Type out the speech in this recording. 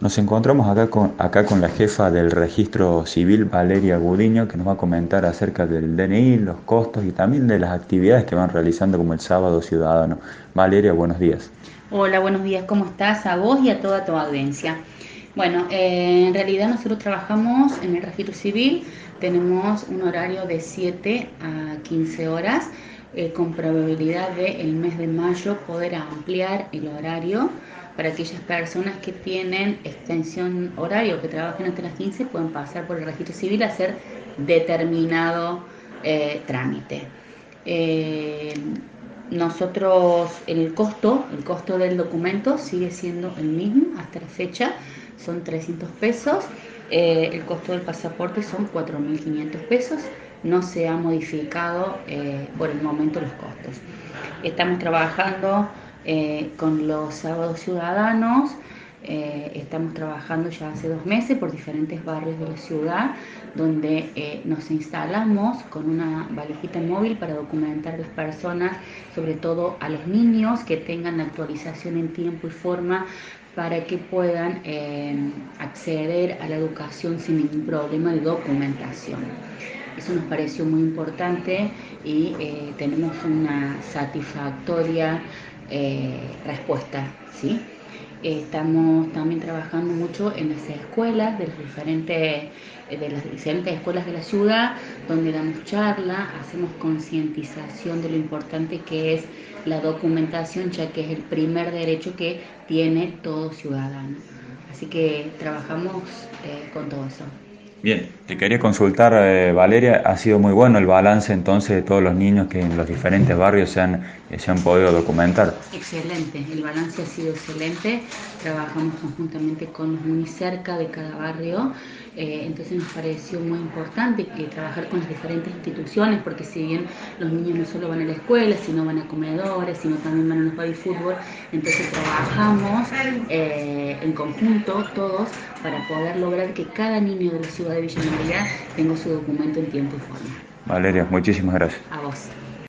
Nos encontramos acá con la jefa del registro civil, Valeria Gudiño, que nos va a comentar acerca del DNI, los costos y también de las actividades que van realizando como el Sábado Ciudadano. Valeria, buenos días. Hola, buenos días, ¿cómo estás? A vos y a toda tu audiencia. Bueno, en realidad nosotros trabajamos en el registro civil, tenemos un horario de 7 a 15 horas, con probabilidad de el mes de mayo poder ampliar el horario para aquellas personas que tienen extensión horario, que trabajen hasta las 15, pueden pasar por el registro civil a hacer determinado trámite. Eh, Nosotros, el costo del documento sigue siendo el mismo hasta la fecha, son 300 pesos. El costo del pasaporte son 4.500 pesos. No se ha modificado por el momento los costos. Estamos trabajando con los sábados ciudadanos. Estamos trabajando ya hace 2 meses por diferentes barrios de la ciudad, donde nos instalamos con una valijita móvil para documentar a las personas, sobre todo a los niños, que tengan la actualización en tiempo y forma para que puedan acceder a la educación sin ningún problema de documentación. Eso nos pareció muy importante y tenemos una satisfactoria respuesta, ¿sí? Estamos también trabajando mucho en las escuelas de las diferentes escuelas de la ciudad, donde damos charla, hacemos concientización de lo importante que es la documentación, ya que es el primer derecho que tiene todo ciudadano. Así que trabajamos con todo eso. Bien, te quería consultar, Valeria, ha sido muy bueno el balance entonces de todos los niños que en los diferentes barrios se han podido documentar. Excelente, el balance ha sido excelente. Trabajamos conjuntamente con los muy cerca de cada barrio, entonces nos pareció muy importante que trabajar con las diferentes instituciones, porque si bien los niños no solo van a la escuela, sino van a comedores, sino también van a los baby fútbol, entonces trabajamos en conjunto todos para poder lograr que cada niño de la ciudad de Villa María tenga su documento en tiempo y forma. Valeria, muchísimas gracias. A vos.